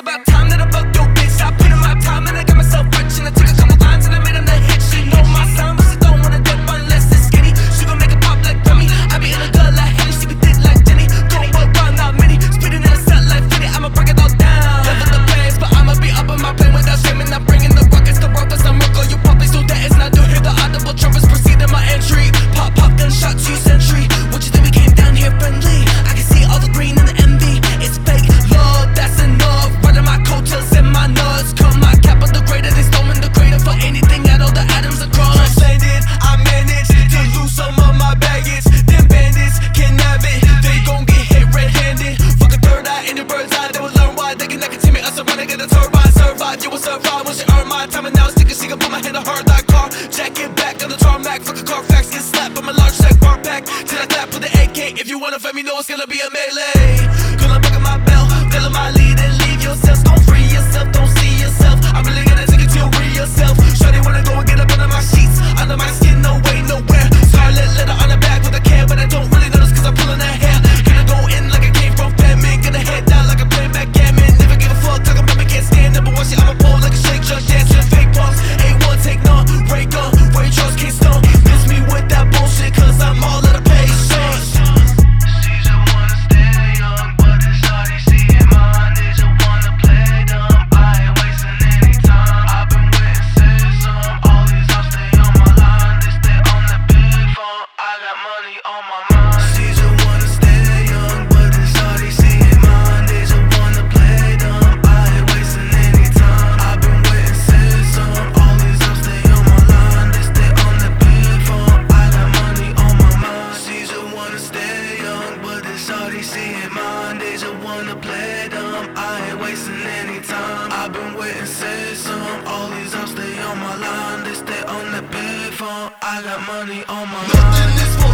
about time that I fuck your bitch. I put in my time and I got myself rich. And I took a couple lines and I made them the hit. She know my sound, but she don't wanna dip unless it's skinny. She gon' make it pop like Remy. I be in a gut like Henny, she be thick like Jenny. Don't work around, not many. Spitting in a set like Finny, I'ma break it all down. Level the bass, but I'ma be up on my plane without shaming. I'm bringing the rockets to rock us. I'm Rocco, you puppies, so that is not do. Hear the audible trumpets preceding my entry. Pop, pop, gunshots, you sentry. What you think we came down here friendly? I can see all the green and the envy. It's fake love, that's enough. Running my coattails and my nuts. Come my cap of the greater, they stolen the greater. For anything at all, the atoms are crossed. Transcended, I managed to lose some of my baggage. Them bandits can't have it, they gon' get hit red-handed. Fuck a third eye in your bird's eye, they will learn why. They can contain me, us around, they get a turbine. Survive, you will survive when she earn my time. And now it's sticking, she can put my head on her like car. Jack it back on the tarmac, fuck a car facts. Get slapped from a large check bar pack. Till I clap with the AK, if you wanna fight me, know it's gonna be a melee. Cause I'm bucking my belt, fill my lead and leave yourself. Don't free yourself, don't see yourself. I'm really gonna take it to real yourself. Sure they wanna go and get up under my sheets, under my skin, no way, nowhere. Scarlet letter on the back with a can, but I don't really notice cause I'm pulling that hair. Gonna go in like I came from Batman, gonna head down like I'm playing backgammon. Never give a fuck, talking about me can't stand number one shit. I'ma pull like a shake, just dancing fake pumps. A1 take none, ray gun, ray trust can't stun. Miss me with that bullshit cause I'm all out of patience. I've been waiting, say some. All these ups, stay on my line. They stay on the big phone. I got money on my mind. Nothing is for